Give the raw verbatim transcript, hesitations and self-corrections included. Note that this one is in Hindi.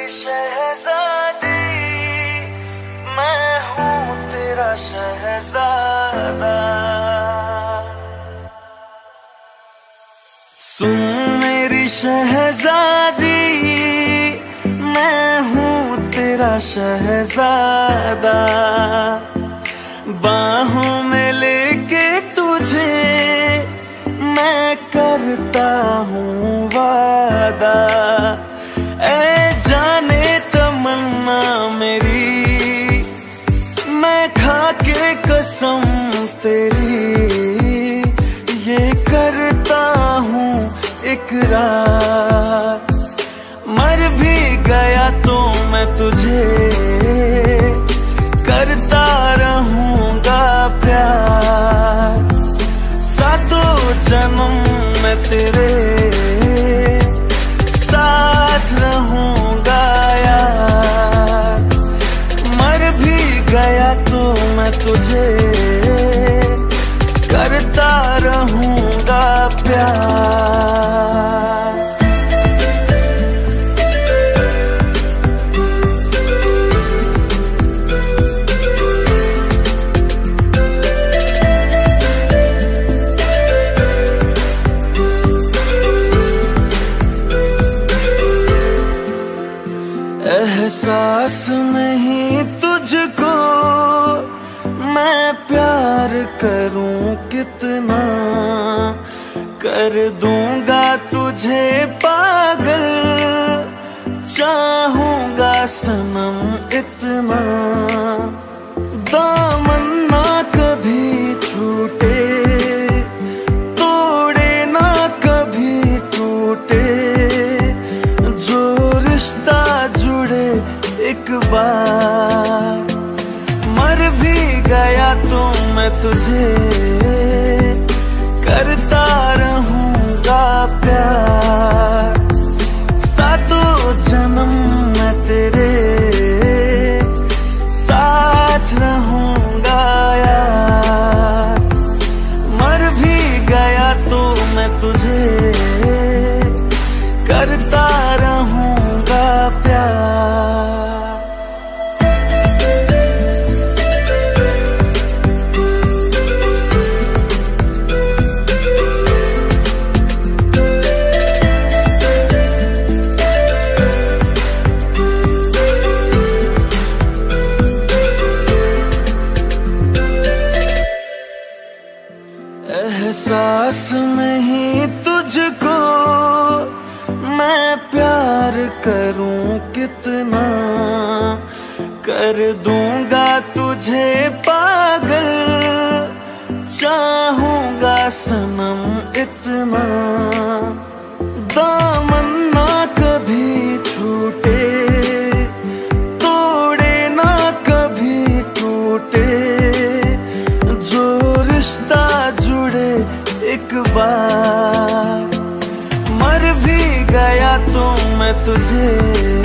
शहजादी, मैं हूँ तेरा शहजादा। सुन मेरी शहजादी, मैं हूँ तेरा शहजादा। बाहों में लेके तुझे मैं करता हूँ वादा। ऐ जाने तमन्ना मेरी, मैं खा के कसम तेरी ये करता हूँ इकरार। मर भी गया तो मैं तुझे करता रहूँगा प्यार। सातों जन्म मैं तेरे साथ रहूँगा यार। मर भी गया तो मैं तुझे करता रहूँगा प्यार। एहसास नहीं तुझको मैं प्यार करूं कितना, कर दूंगा तुझे पागल, चाहूंगा सनम इतना। दामन ना कभी छूटे, तोड़े ना कभी टूटे, जो रिश्ता जुड़े एक बार। मर भी गया तो मैं तुझे करता रहूँगा प्यार। सातों जन्म मैं तेरे साथ रहूँगा यार। मर भी गया तो मैं तुझे करता रहूँगा प्यार। एहसास नहीं तुझको मैं प्यार करूं कितना, कर दूंगा तुझे पागल, चाहूंगा सनम इतना। दामन ना कभी छूटे, तोड़े ना कभी टूटे, जो रिश्ता जुड़े एक बार। मर भी गया तो मैं तुझे